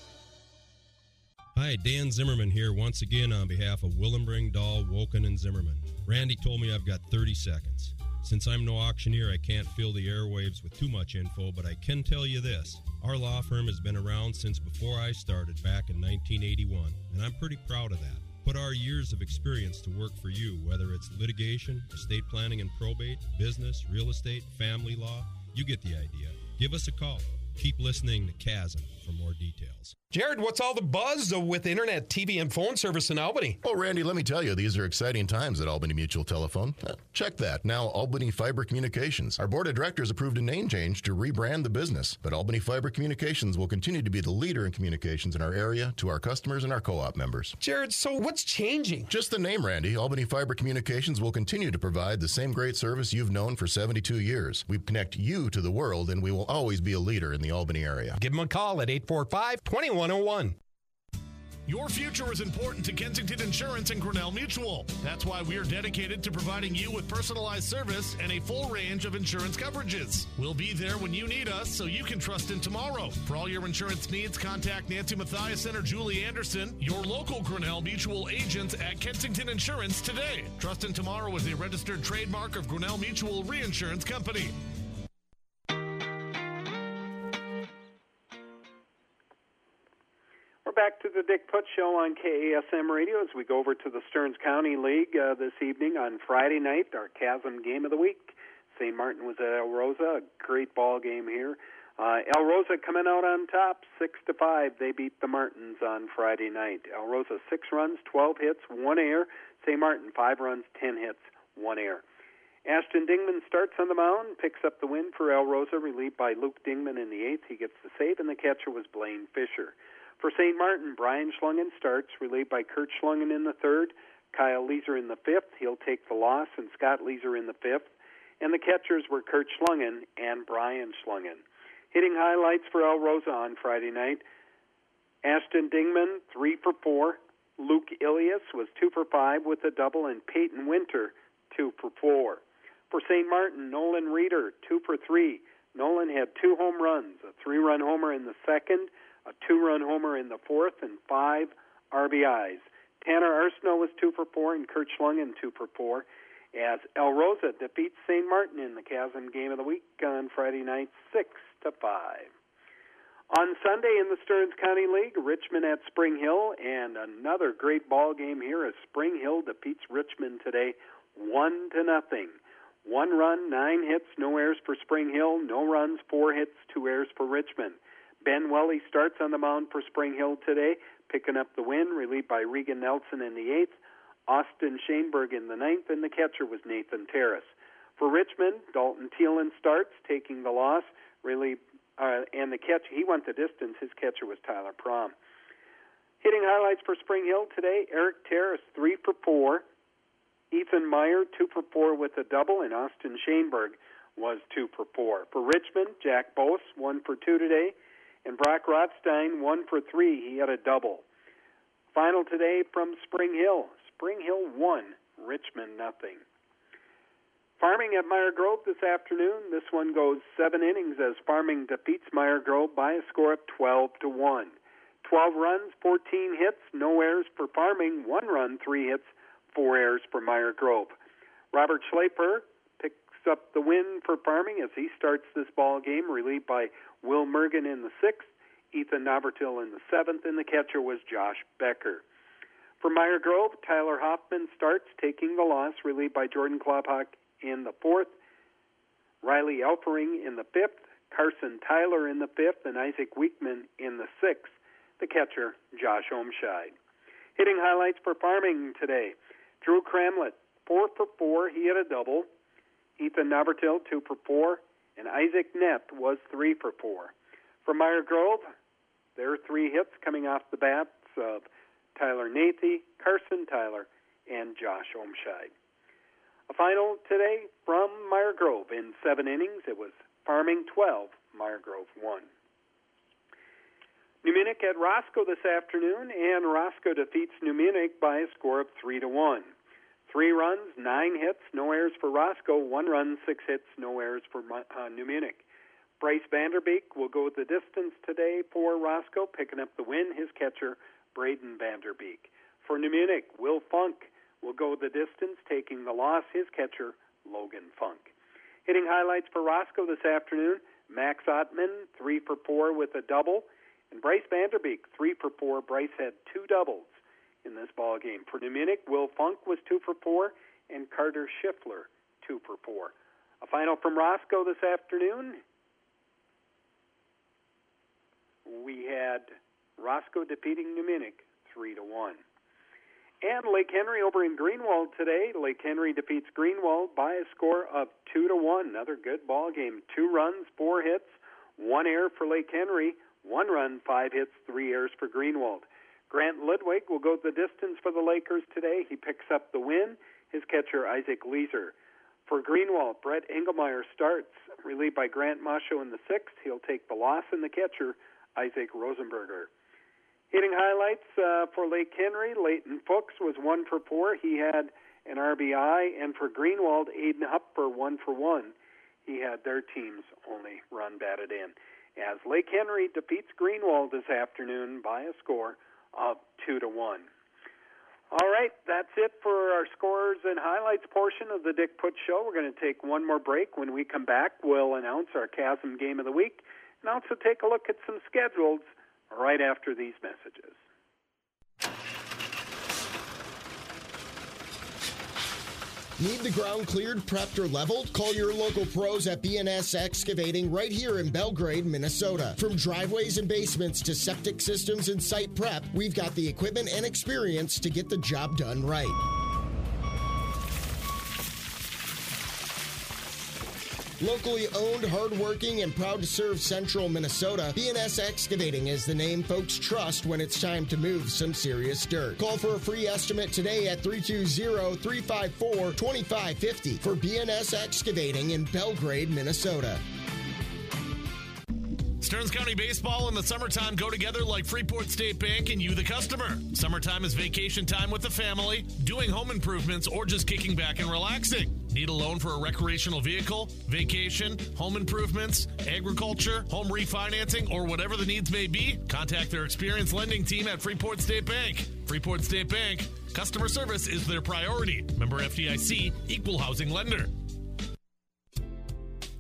Hi, Dan Zimmerman here once again on behalf of Willenbring, Dahl, Woken, and Zimmerman. Randy told me I've got thirty seconds. Since I'm no auctioneer, I can't fill the airwaves with too much info, but I can tell you this. Our law firm has been around since before I started back in nineteen eighty-one, and I'm pretty proud of that. Put our years of experience to work for you, whether it's litigation, estate planning and probate, business, real estate, family law. You get the idea. Give us a call. Keep listening to Chasm for more details. Jared, what's all the buzz with internet, T V, and phone service in Albany? Oh, Randy, let me tell you, these are exciting times at Albany Mutual Telephone. Uh, check that. Now, Albany Fiber Communications. Our board of directors approved a name change to rebrand the business, but Albany Fiber Communications will continue to be the leader in communications in our area to our customers and our co-op members. Jared, so what's changing? Just the name, Randy. Albany Fiber Communications will continue to provide the same great service you've known for seventy-two years. We connect you to the world, and we will always be a leader in the Albany area. Give them a call at eight four five, two one zero one. Your future is important to Kensington Insurance and Grinnell Mutual. That's why we are dedicated to providing you with personalized service and a full range of insurance coverages. We'll be there when you need us so you can trust in tomorrow. For all your insurance needs, contact Nancy Mathiasen or Julie Anderson, your local Grinnell Mutual agents at Kensington Insurance today. Trust in Tomorrow is a registered trademark of Grinnell Mutual Reinsurance Company. We're back to the Dick Putz Show on K A S M Radio as we go over to the Stearns County League uh, this evening on Friday night, our Chasm game of the week. Saint Martin was at El Rosa, a great ball game here. Uh, El Rosa coming out on top, six to five. They beat the Martins on Friday night. El Rosa six runs, twelve hits, one error. Saint Martin five runs, ten hits, one error. Ashton Dingman starts on the mound, picks up the win for El Rosa, relieved by Luke Dingman in the eighth. He gets the save, and the catcher was Blaine Fisher. For Saint Martin, Brian Schlungen starts, relieved by Kurt Schlungen in the third, Kyle Leeser in the fifth. He'll take the loss, and Scott Leeser in the fifth. And the catchers were Kurt Schlungen and Brian Schlungen. Hitting highlights for El Rosa on Friday night. Ashton Dingman, three for four. Luke Ilias was two for five with a double, and Peyton Winter, two for four. For Saint Martin, Nolan Reeder, two for three. Nolan had two home runs, a three-run homer in the second, a two-run homer in the fourth, and five R B Is. Tanner Arsenault was two for four, and Kurt Schlungen two for four, as El Rosa defeats Saint Martin in the Chasm game of the week on Friday night, six to five. On Sunday in the Stearns County League, Richmond at Spring Hill, and another great ball game here as Spring Hill defeats Richmond today, one to nothing. One run, nine hits, no errors for Spring Hill, no runs, four hits, two errors for Richmond. Ben Welly starts on the mound for Spring Hill today, picking up the win, relieved by Regan Nelson in the eighth, Austin Shaneberg in the ninth, and the catcher was Nathan Terrace. For Richmond, Dalton Thielen starts, taking the loss, relieved, uh, and the catch, he went the distance. His catcher was Tyler Prom. Hitting highlights for Spring Hill today, Eric Terrace, three for four. Ethan Meyer, two for four with a double, and Austin Shaneberg was two for four. For Richmond, Jack Bose, one for two today, and Brock Rothstein, one for three. He had a double. Final today from Spring Hill. Spring Hill one, Richmond nothing. Farming at Meyer Grove this afternoon. This one goes seven innings as Farming defeats Meyer Grove by a score of twelve to one. twelve runs, fourteen hits, no errors for Farming, one run, three hits, four errors for Meyer Grove. Robert Schlaper picks up the win for Farming as he starts this ball game, relieved by Will Mergen in the sixth, Ethan Nobertil in the seventh, and the catcher was Josh Becker. For Meyer Grove, Tyler Hoffman starts, taking the loss, relieved by Jordan Klophock in the fourth, Riley Elfering in the fifth, Carson Tyler in the fifth, and Isaac Weekman in the sixth. The catcher, Josh Omscheid. Hitting highlights for Farming today. Drew Cramlett, four for four. He had a double. Ethan Nobertil, two for four. And Isaac Neff was three for four. For Meyer Grove, there are three hits coming off the bats of Tyler Nathy, Carson Tyler, and Josh Omscheid. A final today from Meyer Grove. In seven innings, it was Farming twelve, Meyer Grove one. New Munich at Roscoe this afternoon, and Roscoe defeats New Munich by a score of three to one. Three runs, nine hits, no errors for Roscoe. One run, six hits, no errors for uh, New Munich. Bryce Vanderbeek will go the distance today for Roscoe, picking up the win. His catcher, Braden Vanderbeek. For New Munich, Will Funk will go the distance, taking the loss. His catcher, Logan Funk. Hitting highlights for Roscoe this afternoon, Max Ottman, three for four with a double. And Bryce Vanderbeek, three for four. Bryce had two doubles in this ball game. For New Munich, Will Funk was two for four, and Carter Schiffler, two for four. A final from Roscoe this afternoon. We had Roscoe defeating New Munich three to one. And Lake Henry over in Greenwald today. Lake Henry defeats Greenwald by a score of two to one. Another good ball game. Two runs, four hits, one error for Lake Henry. One run, five hits, three errors for Greenwald. Grant Ludwig will go the distance for the Lakers today. He picks up the win. His catcher, Isaac Leeser. For Greenwald, Brett Engelmeyer starts, relieved by Grant Masho in the sixth. He'll take the loss, and the catcher, Isaac Rosenberger. Hitting highlights uh, for Lake Henry, Leighton Fuchs was one for four. He had an R B I. And for Greenwald, Aiden Hupfer, one for one. He had their team's only run batted in. As Lake Henry defeats Greenwald this afternoon by a score of two to one. All right, that's it for our scores and highlights portion of the Dick Putz Show. We're going to take one more break. When we come back, we'll announce our Chasm Game of the Week and also take a look at some schedules right after these messages. Need the ground cleared, prepped, or leveled? Call your local pros at B N S Excavating right here in Belgrade, Minnesota. From driveways and basements to septic systems and site prep, we've got the equipment and experience to get the job done right. Locally owned, hardworking, and proud to serve Central Minnesota, B N S Excavating is the name folks trust when it's time to move some serious dirt. Call for a free estimate today at three two zero, three five four, two five five zero for B N S Excavating in Belgrade, Minnesota. Stearns County baseball in the summertime go together like Freeport State Bank and you, the customer. Summertime is vacation time with the family, doing home improvements, or just kicking back and relaxing. Need a loan for a recreational vehicle, vacation, home improvements, agriculture, home refinancing, or whatever the needs may be? Contact their experienced lending team at Freeport State Bank. Freeport State Bank, customer service is their priority. Member F D I C, equal housing lender.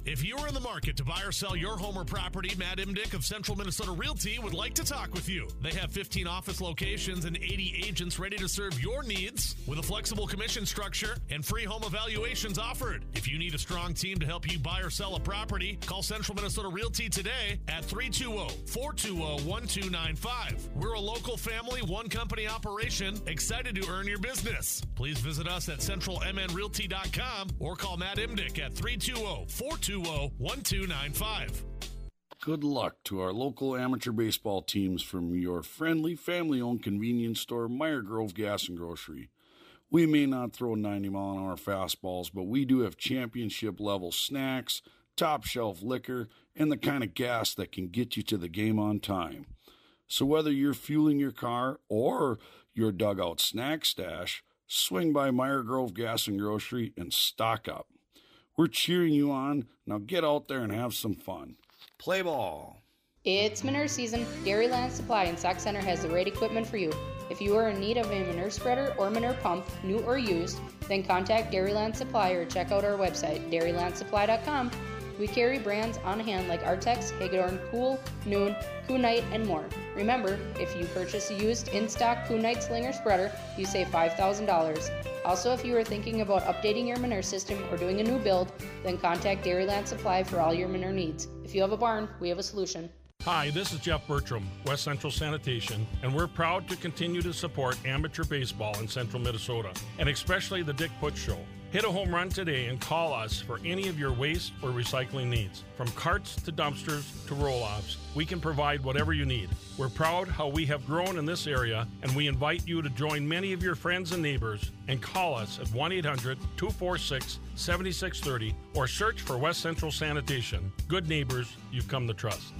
If you're in the market to buy or sell your home or property, Matt Imdick of Central Minnesota Realty would like to talk with you. They have fifteen office locations and eighty agents ready to serve your needs with a flexible commission structure and free home evaluations offered. If you need a strong team to help you buy or sell a property, call Central Minnesota Realty today at three two zero, four two zero, one two nine five. We're a local family, one company operation, excited to earn your business. Please visit us at central m n realty dot com or call Matt Imdick at three two zero, four two zero, one two nine five. Good luck to our local amateur baseball teams from your friendly, family-owned convenience store, Meyer Grove Gas and Grocery. We may not throw ninety mile an hour fastballs, but we do have championship-level snacks, top-shelf liquor, and the kind of gas that can get you to the game on time. So whether you're fueling your car or your dugout snack stash, swing by Meyer Grove Gas and Grocery and stock up. We're cheering you on. Now get out there and have some fun. Play ball. It's manure season. Dairyland Supply in Sauk Center has the right equipment for you. If you are in need of a manure spreader or manure pump, new or used, then contact Dairyland Supply or check out our website, dairyland supply dot com. We carry brands on hand like Artex, Hagedorn, Pool, Noon, Koo-Night, and more. Remember, if you purchase a used in-stock Koo-Night Slinger spreader, you save five thousand dollars. Also, if you are thinking about updating your manure system or doing a new build, then contact Dairyland Supply for all your manure needs. If you have a barn, we have a solution. Hi, this is Jeff Bertram, West Central Sanitation, and we're proud to continue to support amateur baseball in Central Minnesota, and especially the Dick Putz Show. Hit a home run today and call us for any of your waste or recycling needs. From carts to dumpsters to roll-offs, we can provide whatever you need. We're proud how we have grown in this area, and we invite you to join many of your friends and neighbors and call us at one eight hundred, two four six, seven six three zero or search for West Central Sanitation. Good neighbors you've come to trust.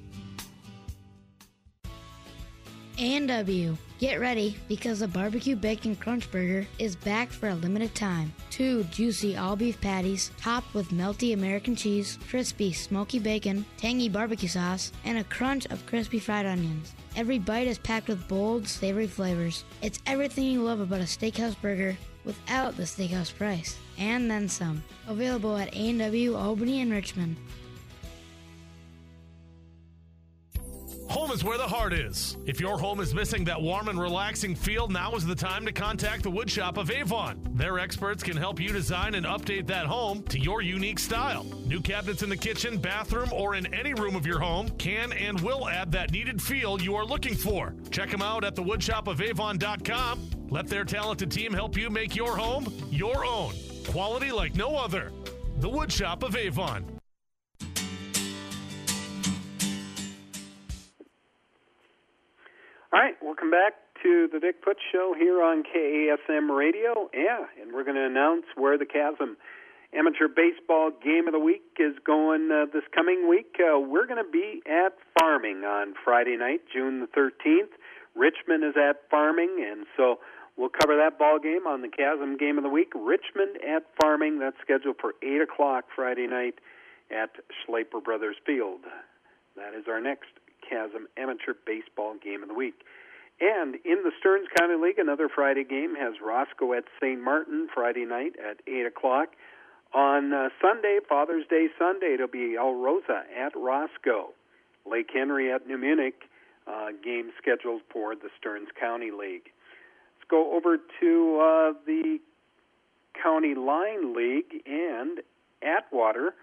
A and W. Get ready because the Barbecue Bacon Crunch Burger is back for a limited time. Two juicy all-beef patties topped with melty American cheese, crispy smoky bacon, tangy barbecue sauce, and a crunch of crispy fried onions. Every bite is packed with bold, savory flavors. It's everything you love about a steakhouse burger without the steakhouse price. And then some. Available at A and W Albany and Richmond. Home is where the heart is. If your home is missing that warm and relaxing feel, now is the time to contact the Woodshop of Avon. Their experts can help you design and update that home to your unique style. New cabinets in the kitchen, bathroom, or in any room of your home can and will add that needed feel you are looking for. Check them out at the woodshop of avon dot com. Let their talented team help you make your home your own. Quality like no other. The Woodshop of Avon. All right, welcome back to the Dick Putz Show here on K A S M Radio. Yeah, and we're going to announce where the Chasm Amateur Baseball Game of the Week is going uh, this coming week. Uh, we're going to be at Farming on Friday night, June the thirteenth. Richmond is at Farming, and so we'll cover that ball game on the Chasm Game of the Week. Richmond at Farming, that's scheduled for eight o'clock Friday night at Schleiper Brothers Field. That is our next Chasm Amateur Baseball Game of the Week. And in the Stearns County League, another Friday game has Roscoe at Saint Martin Friday night at eight o'clock. On uh, Sunday, Father's Day Sunday, it'll be El Rosa at Roscoe. Lake Henry at New Munich, uh, game scheduled for the Stearns County League. Let's go over to uh, the County Line League, and Atwater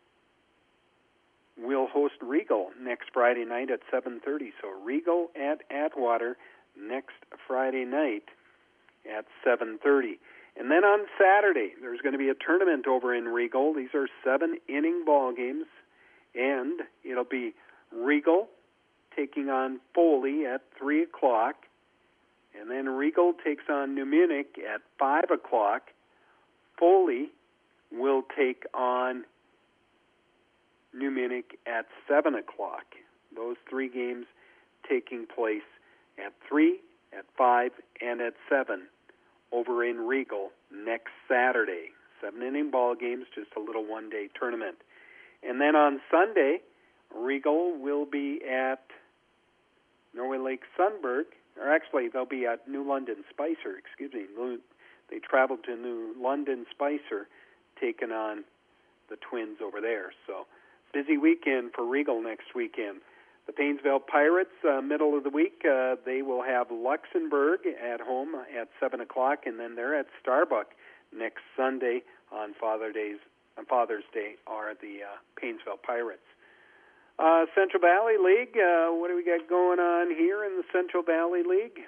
will host Regal next Friday night at seven thirty. So Regal at Atwater next Friday night at seven thirty. And then on Saturday, there's going to be a tournament over in Regal. These are seven-inning ball games, and it'll be Regal taking on Foley at three o'clock, and then Regal takes on New Munich at five o'clock. Foley will take on New Munich at seven o'clock. Those three games taking place at three, at five, and at seven over in Regal next Saturday. Seven-inning ball games, just a little one-day tournament. And then on Sunday, Regal will be at Norway Lake Sunberg, or actually they'll be at New London Spicer, excuse me. They traveled to New London Spicer, taking on the Twins over there. So busy weekend for Regal next weekend. The Painesville Pirates, uh, middle of the week, uh, they will have Luxembourg at home at seven o'clock, and then they're at Starbuck next Sunday on Father's Day. On Father's Day are the uh, Painesville Pirates. Uh, Central Valley League, uh, what do we got going on here in the Central Valley League?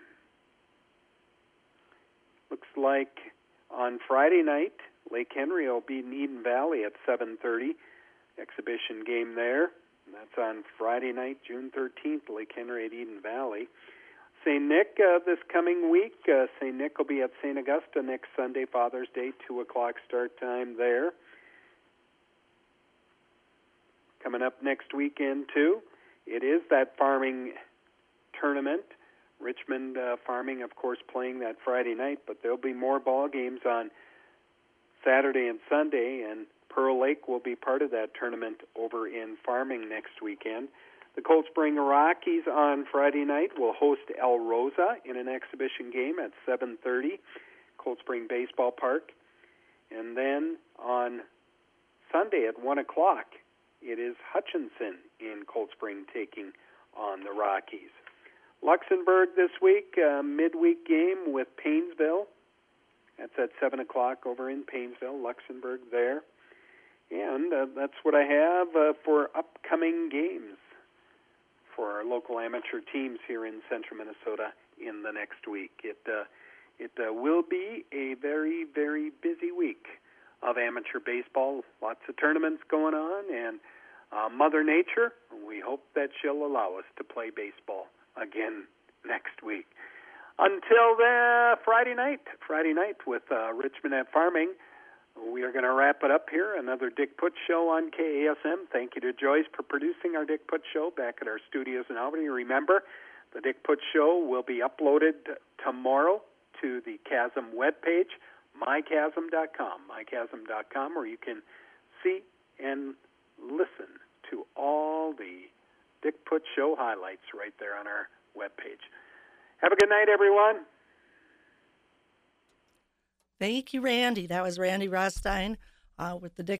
Looks like on Friday night, Lake Henry will beat Eden Valley at seven thirty. Exhibition game there. That's on Friday night, June thirteenth, Lake Henry at Eden Valley. Saint Nick uh, this coming week. Uh, Saint Nick will be at Saint Augusta next Sunday, Father's Day, two o'clock start time there. Coming up next weekend, too, it is that farming tournament. Richmond uh, Farming, of course, playing that Friday night, but there'll be more ball games on Saturday and Sunday, and Pearl Lake will be part of that tournament over in Farming next weekend. The Cold Spring Rockies on Friday night will host El Rosa in an exhibition game at seven thirty, Cold Spring Baseball Park. And then on Sunday at one o'clock, it is Hutchinson in Cold Spring taking on the Rockies. Luxembourg this week, uh, midweek game with Painesville. That's at seven o'clock over in Painesville, Luxembourg there. And uh, that's what I have uh, for upcoming games for our local amateur teams here in central Minnesota in the next week. It, uh, it uh, will be a very, very busy week of amateur baseball. Lots of tournaments going on, and uh, Mother Nature, we hope that she'll allow us to play baseball again next week. Until the Friday night, Friday night with uh, Richmond at Farming, we are going to wrap it up here. Another Dick Putz Show on K A S M. Thank you to Joyce for producing our Dick Putz Show back at our studios in Albany. Remember, the Dick Putz Show will be uploaded tomorrow to the Chasm webpage, my chasm dot com, my chasm dot com, where you can see and listen to all the Dick Putz Show highlights right there on our webpage. Have a good night, everyone. Thank you, Randy. That was Randy Rothstein uh, with the Dick